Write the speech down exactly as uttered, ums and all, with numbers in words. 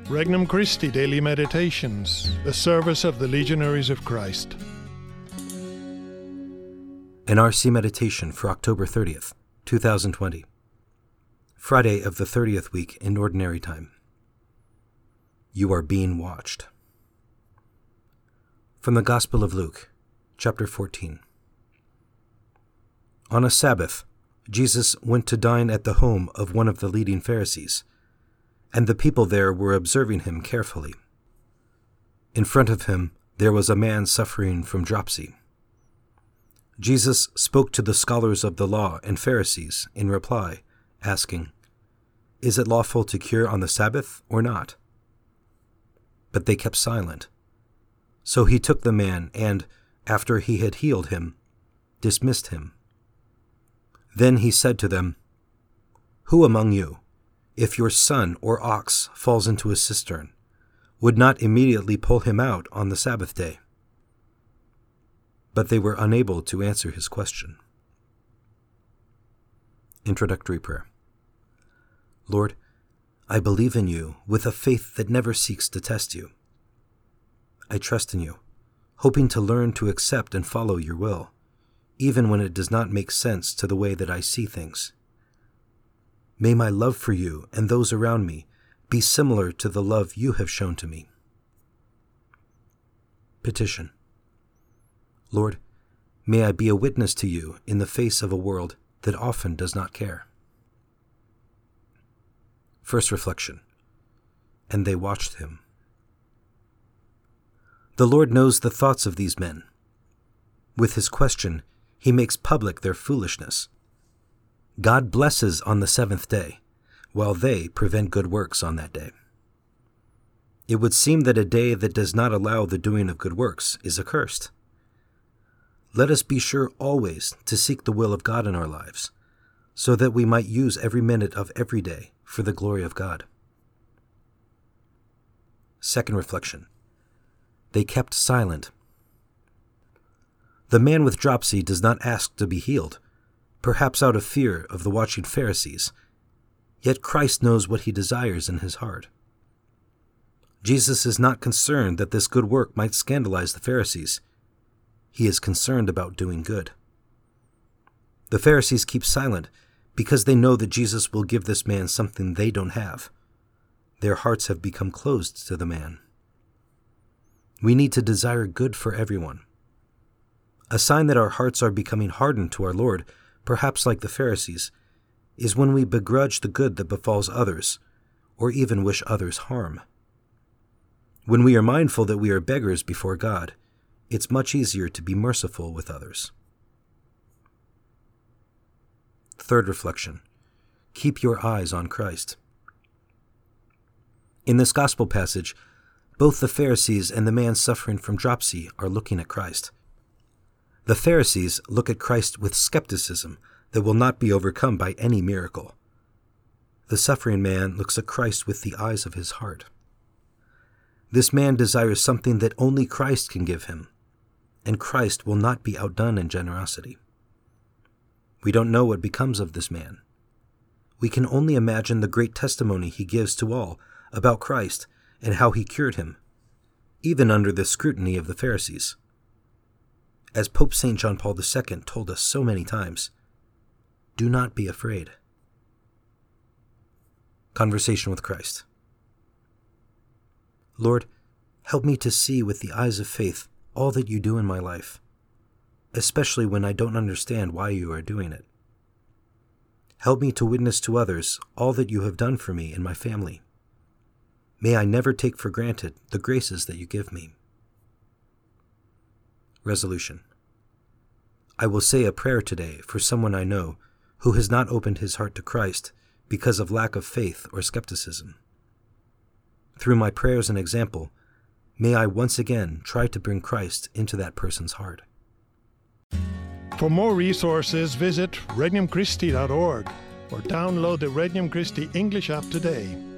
Regnum Christi Daily Meditations, the service of the Legionaries of Christ. An R C Meditation for October thirtieth, two thousand twenty. Friday of the thirtieth week in Ordinary Time. You are being watched. From the Gospel of Luke, chapter fourteen. On a Sabbath, Jesus went to dine at the home of one of the leading Pharisees, and the people there were observing him carefully. In front of him there was a man suffering from dropsy. Jesus spoke to the scholars of the law and Pharisees in reply, asking, "Is it lawful to cure on the Sabbath or not?" But they kept silent. So he took the man and, after he had healed him, dismissed him. Then he said to them, "Who among you, if your son or ox falls into a cistern, would not immediately pull him out on the Sabbath day?" But they were unable to answer his question. Introductory Prayer. Lord, I believe in you with a faith that never seeks to test you. I trust in you, hoping to learn to accept and follow your will, even when it does not make sense to the way that I see things. May my love for you and those around me be similar to the love you have shown to me. Petition. Lord, may I be a witness to you in the face of a world that often does not care. First reflection. And they watched him. The Lord knows the thoughts of these men. With his question, he makes public their foolishness. God blesses on the seventh day, while they prevent good works on that day. It would seem that a day that does not allow the doing of good works is accursed. Let us be sure always to seek the will of God in our lives, so that we might use every minute of every day for the glory of God. Second reflection. They kept silent. The man with dropsy does not ask to be healed, perhaps out of fear of the watching Pharisees, yet Christ knows what he desires in his heart. Jesus is not concerned that this good work might scandalize the Pharisees. He is concerned about doing good. The Pharisees keep silent because they know that Jesus will give this man something they don't have. Their hearts have become closed to the man. We need to desire good for everyone. A sign that our hearts are becoming hardened to our Lord, perhaps like the Pharisees, is when we begrudge the good that befalls others, or even wish others harm. When we are mindful that we are beggars before God, it's much easier to be merciful with others. Third reflection. Keep your eyes on Christ. In this gospel passage, both the Pharisees and the man suffering from dropsy are looking at Christ. The Pharisees look at Christ with skepticism that will not be overcome by any miracle. The suffering man looks at Christ with the eyes of his heart. This man desires something that only Christ can give him, and Christ will not be outdone in generosity. We don't know what becomes of this man. We can only imagine the great testimony he gives to all about Christ and how he cured him, even under the scrutiny of the Pharisees. As Pope Saint John Paul the Second told us so many times, do not be afraid. Conversation with Christ. Lord, help me to see with the eyes of faith all that you do in my life, especially when I don't understand why you are doing it. Help me to witness to others all that you have done for me and my family. May I never take for granted the graces that you give me. Resolution. I will say a prayer today for someone I know who has not opened his heart to Christ because of lack of faith or skepticism. Through my prayers and example, may I once again try to bring Christ into that person's heart. For more resources, visit regnum christi dot org or download the Regnum Christi English app today.